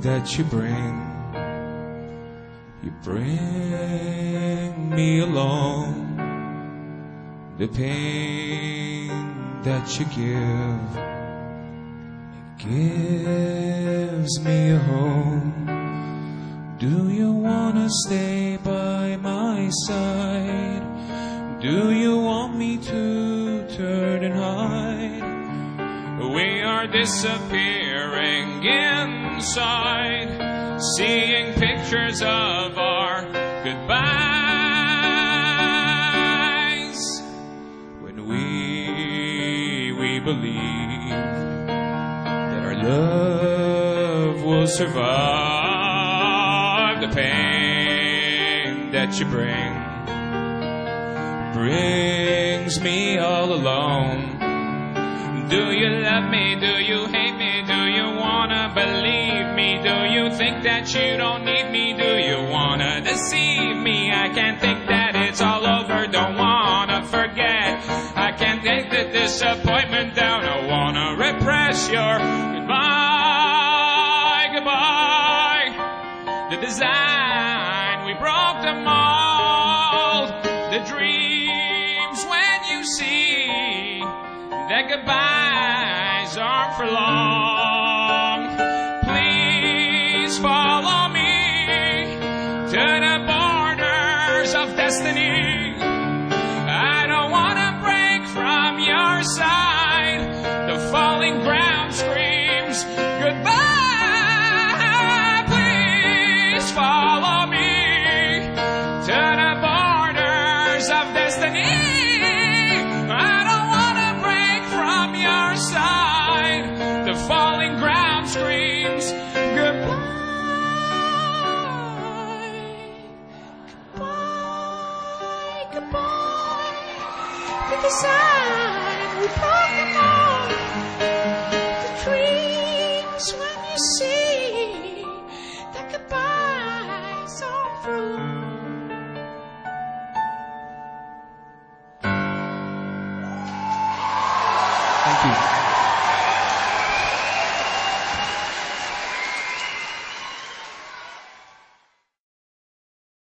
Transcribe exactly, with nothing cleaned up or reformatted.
that you bring. You bring me along. The pain that you give, it gives me a home. Do you wanna stay by my side? Do you want me to turn and hide? We are disappearing inside, seeing pictures of our goodbyes. When we, we believe that our love will survive the pain that you bring. Brings me all alone. Do you love me? Do you hate me? Do you wanna believe me? Do you think that you don't need me? Do you wanna deceive me? I can't think that it's all over. Don't wanna forget. I can't take the disappointment down. I wanna repress your goodbye, goodbye. The design, we broke the mold. The dreams when you see that goodbyes aren't for long. Please follow me to the borders of destiny. I don't want to break from your side. The falling ground screams goodbye. Please follow me to the borders of destiny. The falling ground screams goodbye, goodbye, goodbye. The design we broke them all. The dreams when you see that goodbyes aren't for long. Thank you.